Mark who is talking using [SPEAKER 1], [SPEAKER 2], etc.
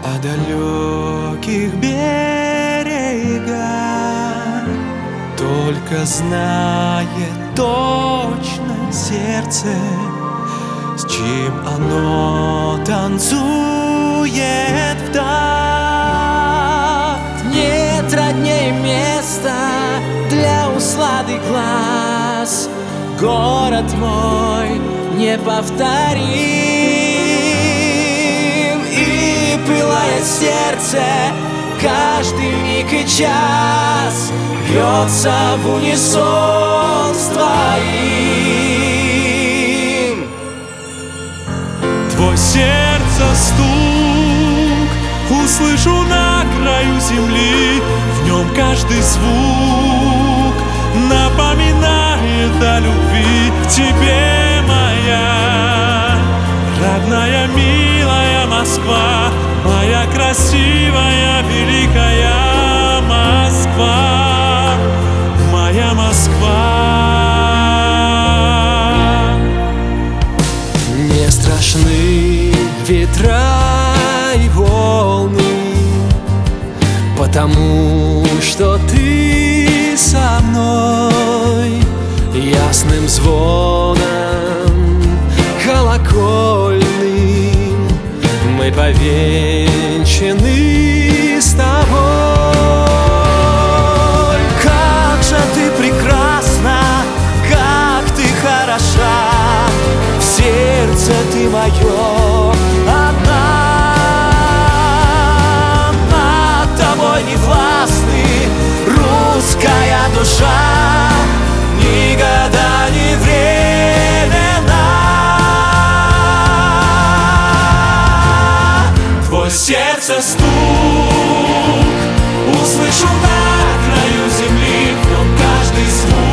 [SPEAKER 1] о далеких берегах. Только знает точно сердце, с чем оно танцует в такт.
[SPEAKER 2] Нет роднее места для услады глаз. Город мой неповторим, и пылает сердце каждый миг и час, бьется в унисон с твоим.
[SPEAKER 1] Твой сердце стук услышу на краю земли, в нем каждый звук напоминает о любви к тебе, моя родная, милая Москва, моя красивая, великая Москва, моя Москва.
[SPEAKER 2] Не страшны ветра и волны, потому что ты со мной. Ясным звоном колокольным мы повенчаны с тобой. Как же ты прекрасна, как ты хороша, в сердце ты мое одна. Над тобой не властны русская душа, ни года, ни времена.
[SPEAKER 1] Твой сердце стук услышу на краю земли, в нем каждый звук